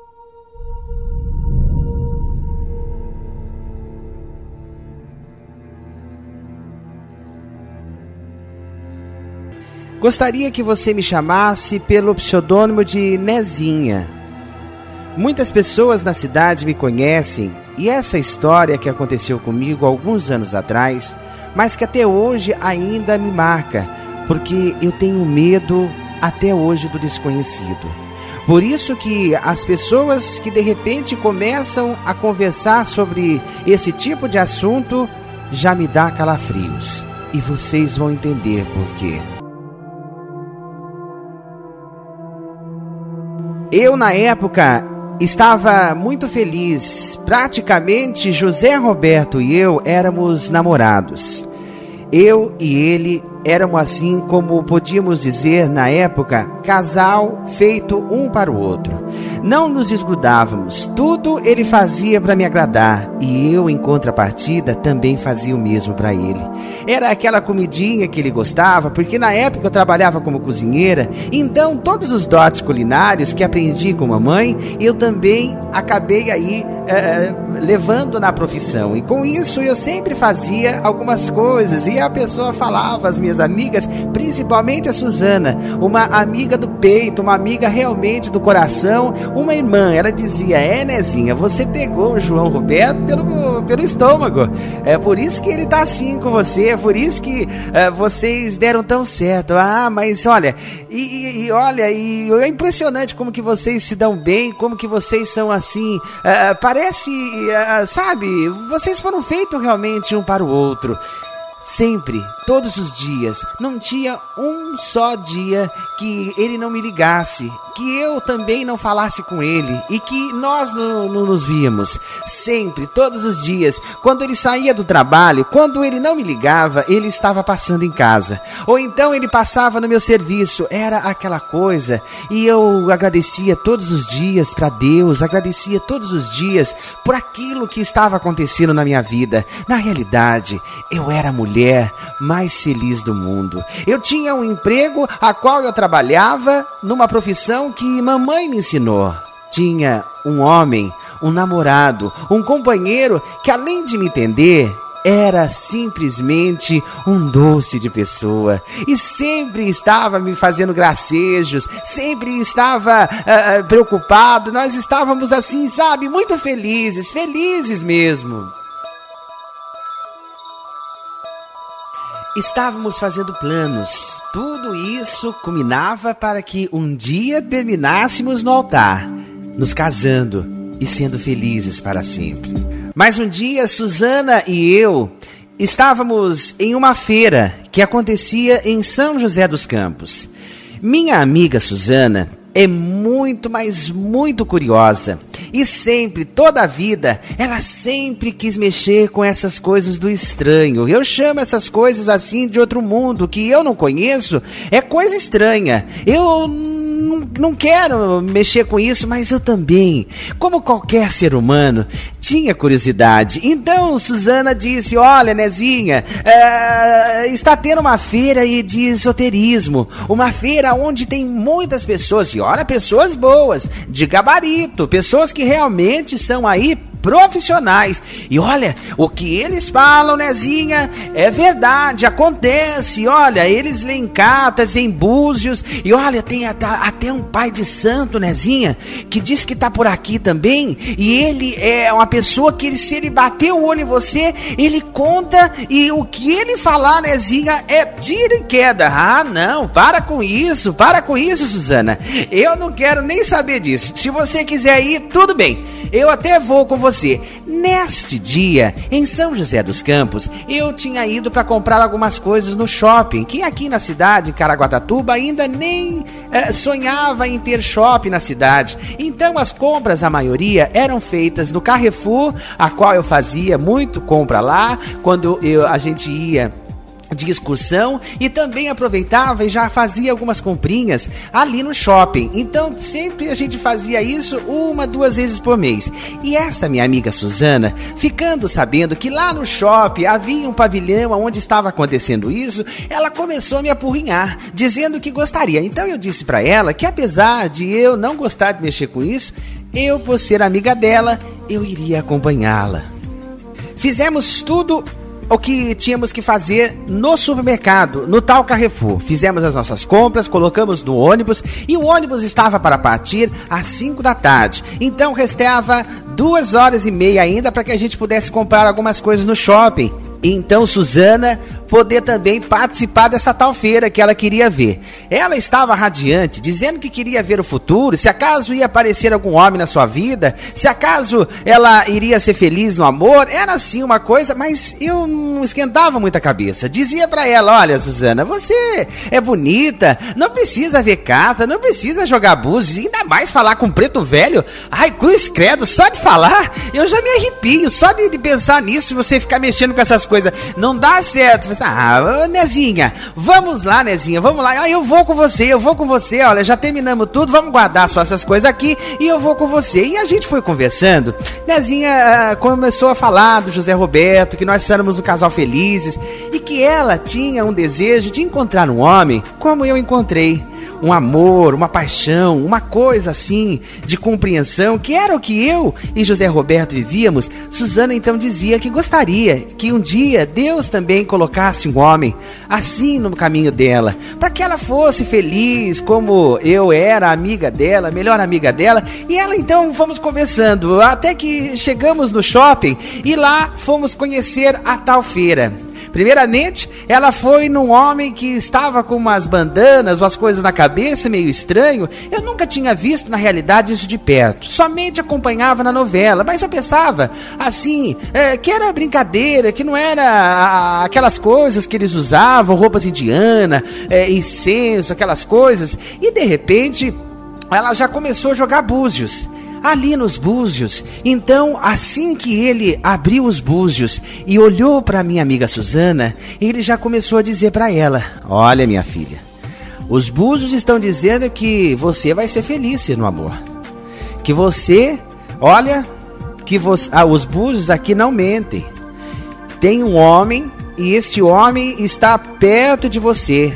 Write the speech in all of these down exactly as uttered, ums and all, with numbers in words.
Gostaria que você me chamasse pelo pseudônimo de Nezinha. Muitas pessoas na cidade me conhecem e essa história que aconteceu comigo alguns anos atrás, mas que até hoje ainda me marca, porque eu tenho medo até hoje do desconhecido. Por isso que as pessoas que de repente começam a conversar sobre esse tipo de assunto já me dá calafrios. E vocês vão entender por quê. Eu, na época, estava muito feliz. Praticamente, José Roberto e eu éramos namorados. Eu e ele éramos, assim como podíamos dizer na época, casal feito um para o outro. Não nos desgrudávamos, tudo ele fazia para me agradar e eu, em contrapartida, também fazia o mesmo para ele. Era aquela comidinha que ele gostava, porque na época eu trabalhava como cozinheira, então todos os dotes culinários que aprendi com a mamãe, eu também acabei aí é, levando na profissão. E com isso eu sempre fazia algumas coisas e a pessoa falava, as minhas amigas, principalmente a Suzana, uma amiga do peito, uma amiga realmente do coração, uma irmã, ela dizia: é, Nezinha, você pegou o João Roberto pelo, pelo estômago, é por isso que ele tá assim com você, é por isso que é, vocês deram tão certo. Ah, mas olha, e, e, e olha, e é impressionante como que vocês se dão bem, como que vocês são assim, é, parece, é, sabe, vocês foram feitos realmente um para o outro. Sempre, todos os dias, não tinha um só dia que ele não me ligasse, que eu também não falasse com ele e que nós não, não nos víamos. Sempre, todos os dias, quando ele saía do trabalho, quando ele não me ligava, ele estava passando em casa. Ou então ele passava no meu serviço, era aquela coisa. E eu agradecia todos os dias para Deus, agradecia todos os dias por aquilo que estava acontecendo na minha vida. Na realidade, eu era a mulher mais feliz do mundo. Eu tinha um emprego a qual eu trabalhava numa profissão que mamãe me ensinou. Tinha um homem, um namorado, um companheiro que, além de me entender, era simplesmente um doce de pessoa e sempre estava me fazendo gracejos, sempre estava uh, preocupado. Nós estávamos assim, sabe, muito felizes, felizes mesmo. Estávamos fazendo planos. Tudo isso culminava para que um dia terminássemos no altar, nos casando e sendo felizes para sempre. Mas um dia, Suzana e eu estávamos em uma feira que acontecia em São José dos Campos. Minha amiga Suzana é muito, mas muito curiosa. E sempre, toda a vida, ela sempre quis mexer com essas coisas do estranho. Eu chamo essas coisas assim de outro mundo, que eu não conheço, é coisa estranha. Eu não, não quero mexer com isso, mas eu também, como qualquer ser humano, tinha curiosidade. Então, Suzana disse: olha, Nezinha, é, está tendo uma feira de esoterismo, uma feira onde tem muitas pessoas, e olha, pessoas boas, de gabarito, pessoas que realmente são aí profissionais. E olha, o que eles falam, Nezinha, é verdade, acontece. Olha, eles leem cartas em búzios. E olha, tem até, até um pai de santo, Nezinha, que diz que tá por aqui também. E ele é uma pessoa que, ele, se ele bater o olho em você, ele conta. E o que ele falar, Nezinha, é tiro e queda. Ah, não, para com isso, para com isso, Suzana. Eu não quero nem saber disso. Se você quiser ir, tudo bem, eu até vou com você. Neste dia, em São José dos Campos, eu tinha ido para comprar algumas coisas no shopping, que aqui na cidade, em Caraguatatuba, ainda nem eh, sonhava em ter shopping na cidade. Então as compras, a maioria, eram feitas no Carrefour, a qual eu fazia muito compra lá, quando eu, a gente ia de excursão, e também aproveitava e já fazia algumas comprinhas ali no shopping. Então sempre a gente fazia isso uma, duas vezes por mês. E esta minha amiga Suzana, ficando sabendo que lá no shopping havia um pavilhão onde estava acontecendo isso, ela começou a me apurrinhar, dizendo que gostaria. Então eu disse para ela que, apesar de eu não gostar de mexer com isso, eu, por ser amiga dela, eu iria acompanhá-la. Fizemos tudo o que tínhamos que fazer no supermercado, no tal Carrefour. Fizemos as nossas compras, colocamos no ônibus e o ônibus estava para partir às cinco da tarde. Então restava duas horas e meia ainda para que a gente pudesse comprar algumas coisas no shopping. Então Suzana poder também participar dessa tal feira que ela queria ver. Ela estava radiante, dizendo que queria ver o futuro, se acaso ia aparecer algum homem na sua vida, se acaso ela iria ser feliz no amor. Era assim uma coisa, mas eu não esquentava muito a cabeça. Dizia pra ela: olha, Suzana, você é bonita, não precisa ver carta, não precisa jogar búzios, ainda mais falar com preto velho. Ai, cruz credo, só de falar eu já me arrepio, só de, de pensar nisso, você ficar mexendo com essas coisas, não dá certo. Ah, Nezinha, vamos lá, Nezinha, vamos lá. Ah, eu vou com você, eu vou com você. Olha, já terminamos tudo, vamos guardar só essas coisas aqui e eu vou com você. E a gente foi conversando. Nezinha ah, começou a falar do José Roberto, que nós éramos um casal felizes e que ela tinha um desejo de encontrar um homem como eu encontrei. Um amor, uma paixão, uma coisa assim de compreensão, que era o que eu e José Roberto vivíamos. Suzana então dizia que gostaria que um dia Deus também colocasse um homem assim no caminho dela, para que ela fosse feliz como eu era amiga dela, melhor amiga dela. E ela então fomos conversando até que chegamos no shopping e lá fomos conhecer a tal feira. Primeiramente, ela foi num homem que estava com umas bandanas, umas coisas na cabeça, meio estranho. Eu nunca tinha visto, na realidade, isso de perto. Somente acompanhava na novela, mas eu pensava, assim, é, que era brincadeira, que não era a, aquelas coisas que eles usavam, roupas indianas, é, incenso, aquelas coisas. E, de repente, ela já começou a jogar búzios. Ali nos búzios. Então, assim que ele abriu os búzios e olhou para minha amiga Suzana, ele já começou a dizer para ela: olha, minha filha, os búzios estão dizendo que você vai ser feliz no amor. Que você, olha, que você, ah, os búzios aqui não mentem. Tem um homem e este homem está perto de você.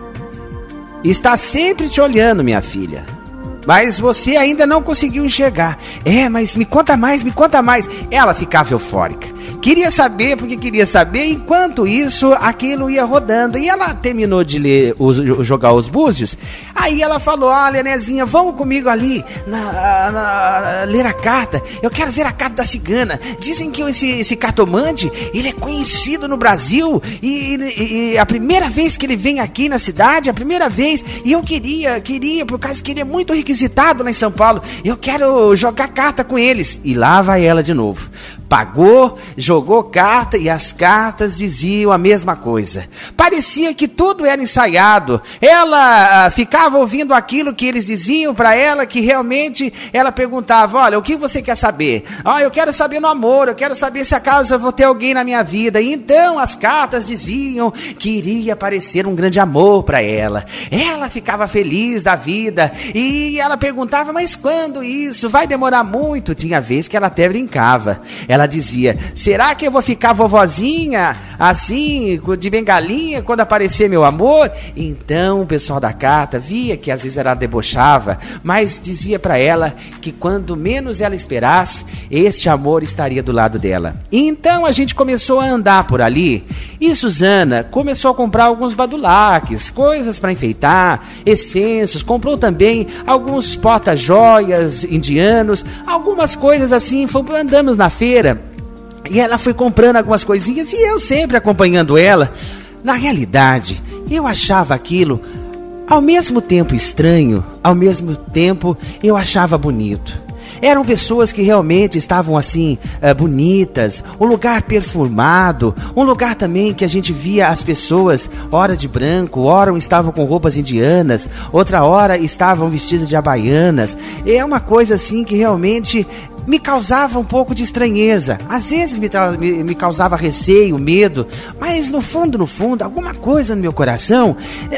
Está sempre te olhando, minha filha. Mas você ainda não conseguiu enxergar. É, mas me conta mais, me conta mais. Ela ficava eufórica. Queria saber, porque queria saber. Enquanto isso, aquilo ia rodando. E ela terminou de ler, os, jogar os búzios. Aí ela falou: olha, Nezinha, vamos comigo ali na, na, ler a carta. Eu quero ver a carta da cigana. Dizem que esse, esse cartomante, ele é conhecido no Brasil. E, e, e a primeira vez que ele vem aqui na cidade, a primeira vez. E eu queria, queria, por causa que ele é muito requisitado lá em São Paulo. Eu quero jogar carta com eles. E lá vai ela de novo. Pagou, jogou carta e as cartas diziam a mesma coisa. Parecia que tudo era ensaiado. Ela ah, ficava ouvindo aquilo que eles diziam para ela, que realmente ela perguntava: olha, o que você quer saber? Ah, eu quero saber no amor, eu quero saber se acaso eu vou ter alguém na minha vida. E então as cartas diziam que iria aparecer um grande amor para ela. Ela ficava feliz da vida e ela perguntava: mas quando isso? Vai demorar muito? Tinha vez que ela até brincava. Ela dizia: será que eu vou ficar vovozinha, assim, de bengalinha, quando aparecer meu amor? Então o pessoal da carta via que às vezes ela debochava, mas dizia para ela que quando menos ela esperasse, este amor estaria do lado dela. Então a gente começou a andar por ali e Suzana começou a comprar alguns badulaques, coisas para enfeitar, essêncios, comprou também alguns porta-joias indianos, algumas coisas assim. Andamos na feira e ela foi comprando algumas coisinhas e eu sempre acompanhando ela. Na realidade, eu achava aquilo ao mesmo tempo estranho, ao mesmo tempo eu achava bonito. Eram pessoas que realmente estavam assim, uh, bonitas, um lugar perfumado, um lugar também que a gente via as pessoas, ora de branco, ora estavam com roupas indianas, outra hora estavam vestidas de havaianas. É uma coisa assim que realmente me causava um pouco de estranheza. Às vezes me, me, me causava receio, medo, mas no fundo, no fundo, alguma coisa no meu coração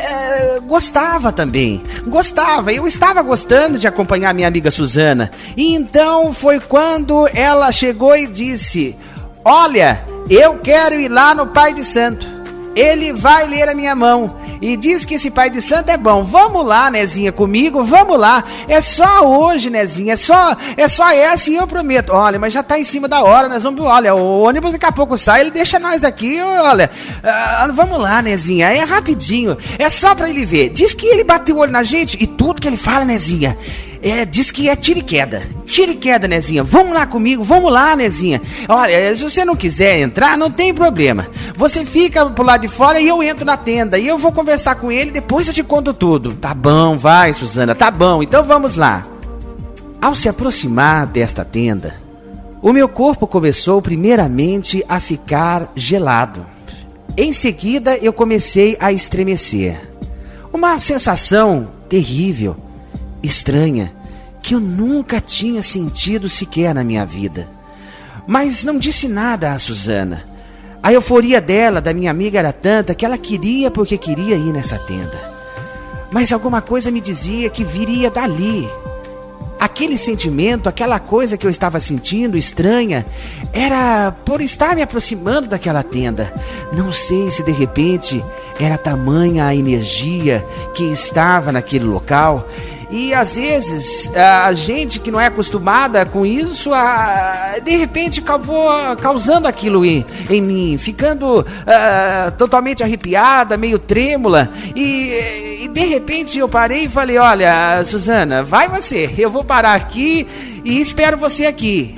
é, gostava também. Gostava, eu estava gostando de acompanhar minha amiga Suzana. E então foi quando ela chegou e disse: olha, eu quero ir lá no Pai de Santo. ele vai ler a minha mão e diz que esse pai de santo é bom. Vamos lá, Nezinha, comigo, vamos lá. É só hoje, Nezinha, é só, é só essa e eu prometo. Olha, mas já tá em cima da hora, nós vamos, olha, o ônibus daqui a pouco sai, ele deixa nós aqui, olha. Uh, vamos lá, Nezinha, é rapidinho, é só pra ele ver. Diz que ele bateu o olho na gente e tudo que ele fala, Nezinha, É, diz que é tira e queda. Tira e queda, Nezinha. Vamos lá comigo, vamos lá, Nezinha. Olha, se você não quiser entrar, não tem problema. Você fica pro lado de fora e eu entro na tenda. E eu vou conversar com ele, depois eu te conto tudo. Tá bom, vai, Suzana, tá bom. Então vamos lá. Ao se aproximar desta tenda, o meu corpo começou primeiramente a ficar gelado. Em seguida, eu comecei a estremecer. Uma sensação terrível, estranha, que eu nunca tinha sentido sequer na minha vida. Mas não disse nada a Suzana. A euforia dela, da minha amiga, era tanta que ela queria porque queria ir nessa tenda. Mas alguma coisa me dizia que viria dali. Aquele sentimento, aquela coisa que eu estava sentindo estranha, era por estar me aproximando daquela tenda. Não sei se de repente era tamanha a energia que estava naquele local. E às vezes a gente que não é acostumada com isso, a, de repente acabou causando aquilo em, em mim, ficando uh, totalmente arrepiada, meio trêmula. E, e de repente eu parei e falei: olha, Suzana, vai você, eu vou parar aqui e espero você aqui.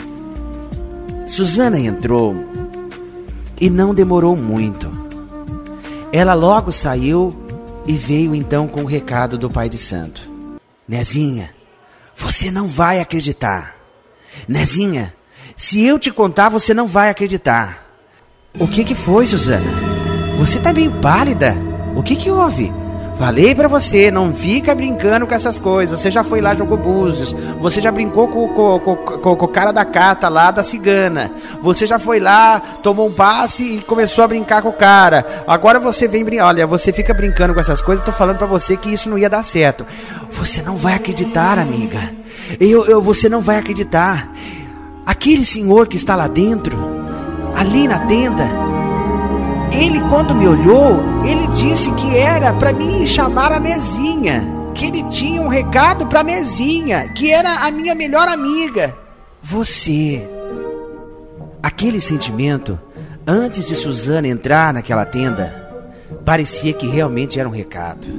Suzana entrou e não demorou muito. Ela logo saiu e veio então com o recado do Pai de Santo. Nezinha, você não vai acreditar. Nezinha, se eu te contar, você não vai acreditar. O que que foi, Suzana? Você tá meio pálida. O que que houve? Falei pra você, não fica brincando com essas coisas. Você já foi lá, jogou búzios. Você já brincou com, com, com, com, com o cara da cata lá, da cigana. Você já foi lá, tomou um passe e começou a brincar com o cara. Agora você vem brincar. Olha, você fica brincando com essas coisas. Eu tô falando pra você que isso não ia dar certo. Você não vai acreditar, amiga. Eu, eu, você não vai acreditar. Aquele senhor que está lá dentro, ali na tenda, ele, quando me olhou, ele disse que era para me chamar a Nezinha, que ele tinha um recado para Nezinha, que era a minha melhor amiga. Você. Aquele sentimento, antes de Suzana entrar naquela tenda, parecia que realmente era um recado.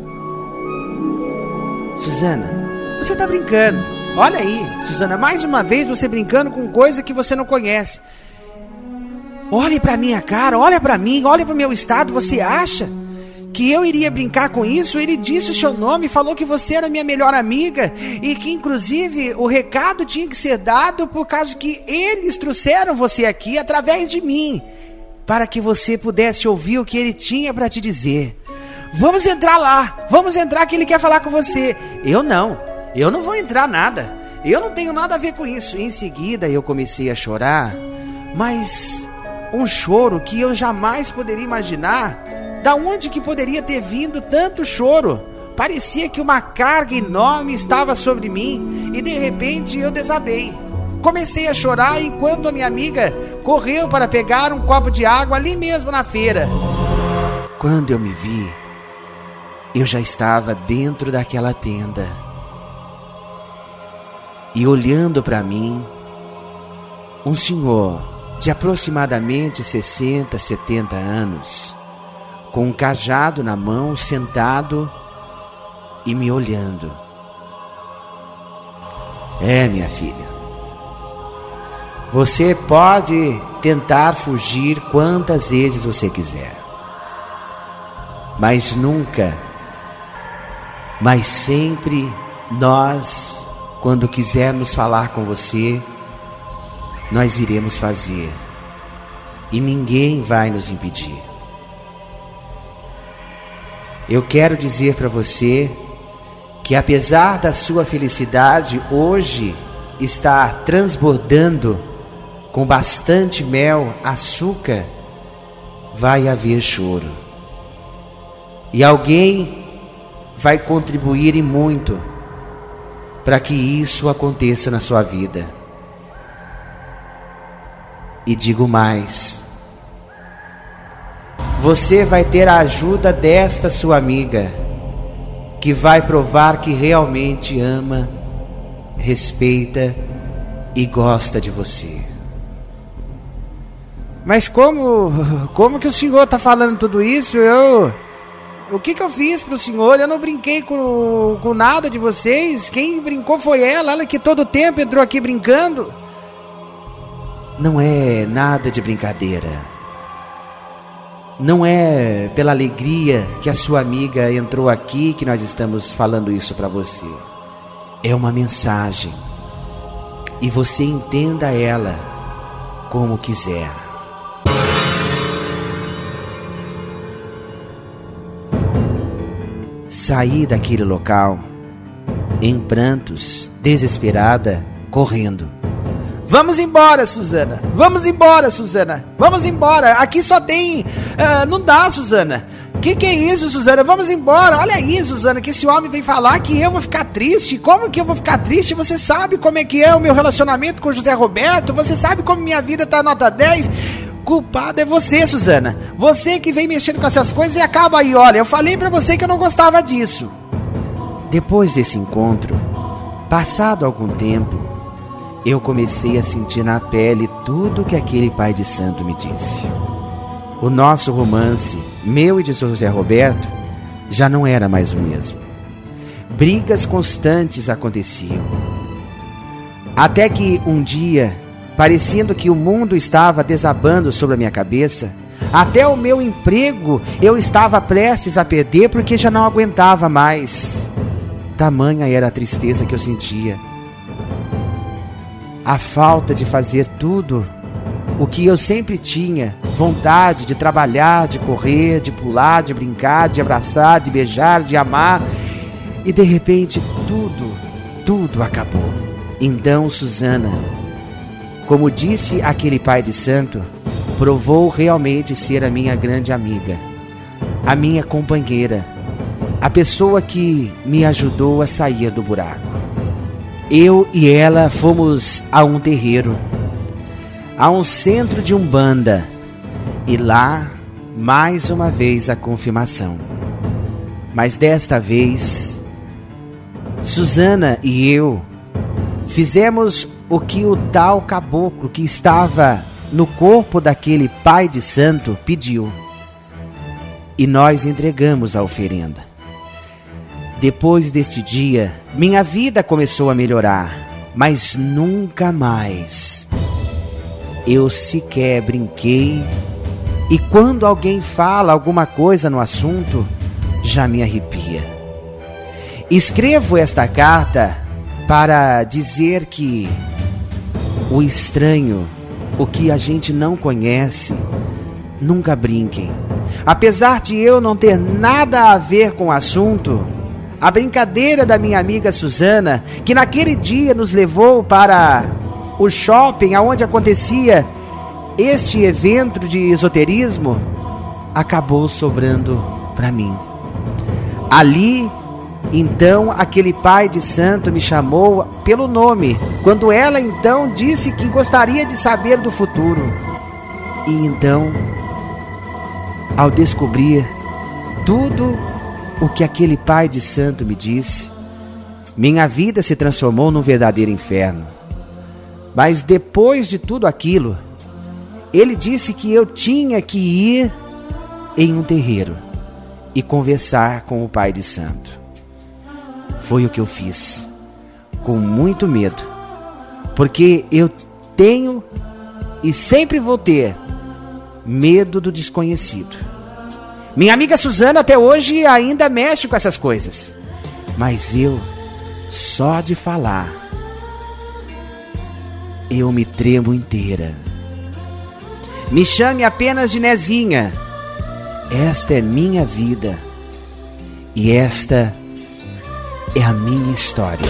Suzana, você tá brincando. Olha aí, Suzana, mais uma vez você brincando com coisa que você não conhece. Olhe pra minha cara, olha pra mim, olha pro meu estado. Você acha que eu iria brincar com isso? Ele disse o seu nome, falou que você era minha melhor amiga e que inclusive o recado tinha que ser dado por causa que eles trouxeram você aqui através de mim, para que você pudesse ouvir o que ele tinha para te dizer. Vamos entrar lá, vamos entrar que ele quer falar com você. Eu não, eu não vou entrar nada, eu não tenho nada a ver com isso. Em seguida eu comecei a chorar, mas um choro que eu jamais poderia imaginar. Da onde que poderia ter vindo tanto choro? Parecia que uma carga enorme estava sobre mim e de repente eu desabei. Comecei a chorar enquanto a minha amiga correu para pegar um copo de água ali mesmo na feira. Quando eu me vi, eu já estava dentro daquela tenda. E olhando para mim, um senhor de aproximadamente sessenta, setenta anos, com um cajado na mão, sentado e me olhando. É, minha filha, você pode tentar fugir quantas vezes você quiser, mas nunca, mas sempre nós, quando quisermos falar com você, nós iremos fazer e ninguém vai nos impedir. Eu quero dizer para você que apesar da sua felicidade hoje estar transbordando com bastante mel, açúcar, vai haver choro. E alguém vai contribuir e muito para que isso aconteça na sua vida. E digo mais, você vai ter a ajuda desta sua amiga, que vai provar que realmente ama, respeita e gosta de você. Mas como, como que o senhor está falando tudo isso? Eu, o que que eu fiz para o senhor? Eu não brinquei com, com nada de vocês. Quem brincou foi ela, ela que todo tempo entrou aqui brincando. Não é nada de brincadeira. Não é pela alegria que a sua amiga entrou aqui que nós estamos falando isso para você. É uma mensagem. E você entenda ela como quiser. Saí daquele local em prantos, desesperada, correndo. Vamos embora, Suzana. Vamos embora, Suzana. Vamos embora. Aqui só tem... Uh, não dá, Suzana. Que que é isso, Suzana? Vamos embora. Olha aí, Suzana, que esse homem vem falar que eu vou ficar triste. Como que eu vou ficar triste? Você sabe como é que é o meu relacionamento com o José Roberto? Você sabe como minha vida tá nota dez? Culpado é você, Suzana. Você que vem mexendo com essas coisas e acaba aí. Olha, eu falei pra você que eu não gostava disso. Depois desse encontro, passado algum tempo, eu comecei a sentir na pele tudo que aquele pai de santo me disse. O nosso romance, meu e de José Roberto, já não era mais o mesmo. Brigas constantes aconteciam. Até que um dia, parecendo que o mundo estava desabando sobre a minha cabeça, até o meu emprego eu estava prestes a perder porque já não aguentava mais. Tamanha era a tristeza que eu sentia. A falta de fazer tudo o que eu sempre tinha vontade de trabalhar, de correr, de pular, de brincar, de abraçar, de beijar, de amar. E de repente tudo, tudo acabou. Então Suzana, como disse aquele pai de santo, provou realmente ser a minha grande amiga, a minha companheira, a pessoa que me ajudou a sair do buraco. Eu e ela fomos a um terreiro, a um centro de umbanda, e lá, mais uma vez, a confirmação. Mas desta vez, Suzana e eu fizemos o que o tal caboclo que estava no corpo daquele pai de santo pediu, e nós entregamos a oferenda. Depois deste dia, minha vida começou a melhorar, mas nunca mais eu sequer brinquei, e quando alguém fala alguma coisa no assunto, já me arrepia. Escrevo esta carta para dizer que o estranho, o que a gente não conhece, nunca brinquem. Apesar de eu não ter nada a ver com o assunto, a brincadeira da minha amiga Suzana, que naquele dia nos levou para o shopping onde acontecia este evento de esoterismo, acabou sobrando para mim. Ali, então, aquele pai de santo me chamou pelo nome, quando ela então disse que gostaria de saber do futuro. E então, ao descobrir tudo o que aquele pai de santo me disse, minha vida se transformou num verdadeiro inferno. Mas depois de tudo aquilo, ele disse que eu tinha que ir em um terreiro e conversar com o pai de santo. Foi o que eu fiz, com muito medo, porque eu tenho e sempre vou ter medo do desconhecido. Minha amiga Suzana até hoje ainda mexe com essas coisas, mas eu, só de falar, eu me tremo inteira. Me chame apenas de Nezinha. Esta é minha vida e esta é a minha história.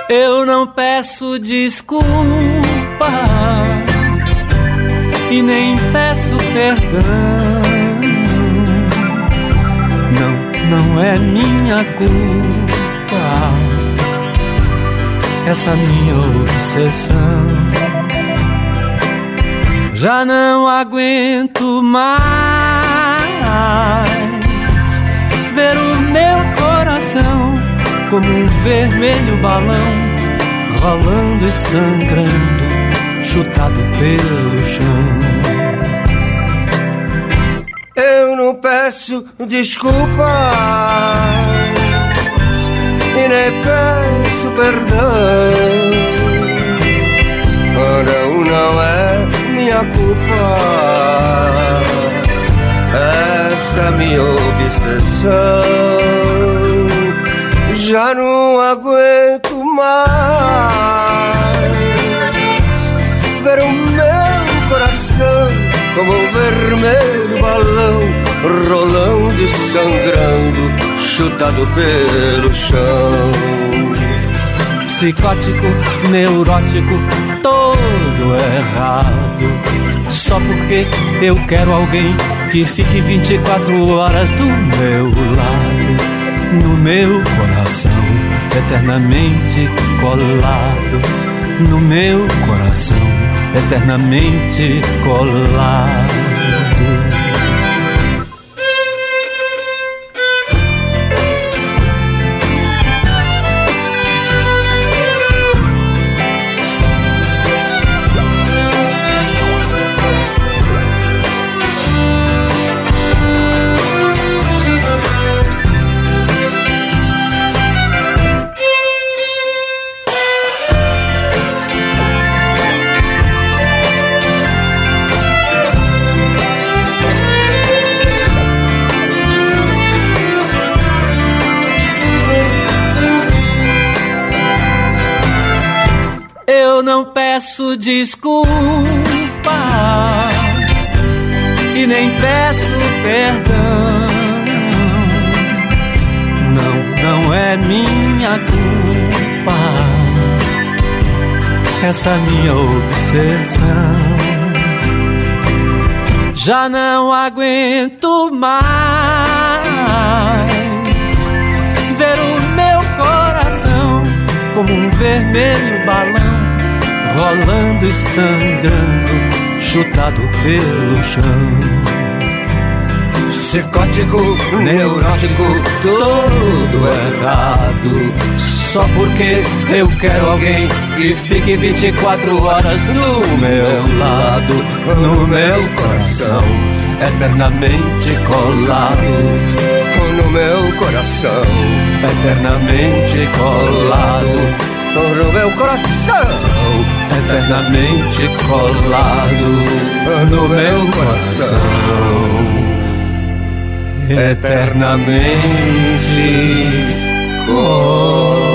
Eu não peço desculpa e nem peço perdão. Não, não é minha culpa essa minha obsessão. Já não aguento mais ver o meu coração como um vermelho balão, rolando e sangrando, chutado pelo chão. Eu não peço desculpas e nem peço perdão. Não, não é minha culpa essa minha obsessão. Já não aguento mais ver o meu coração como um vermelho balão, rolando e sangrando, chutado pelo chão. Psicótico, neurótico, todo errado, só porque eu quero alguém que fique vinte e quatro horas do meu lado, no meu coração, eternamente colado, no meu coração, eternamente colado. Eu não peço desculpa e nem peço perdão. Não, não é minha culpa essa minha obsessão. Já não aguento mais ver o meu coração como um vermelho balão, rolando e sangrando, chutado pelo chão. Psicótico, neurótico, tudo errado, só porque eu quero alguém que fique vinte e quatro horas do meu lado, no meu coração, eternamente colado. No meu coração, eternamente colado. No meu coração, eternamente colado. No meu coração, eternamente colado.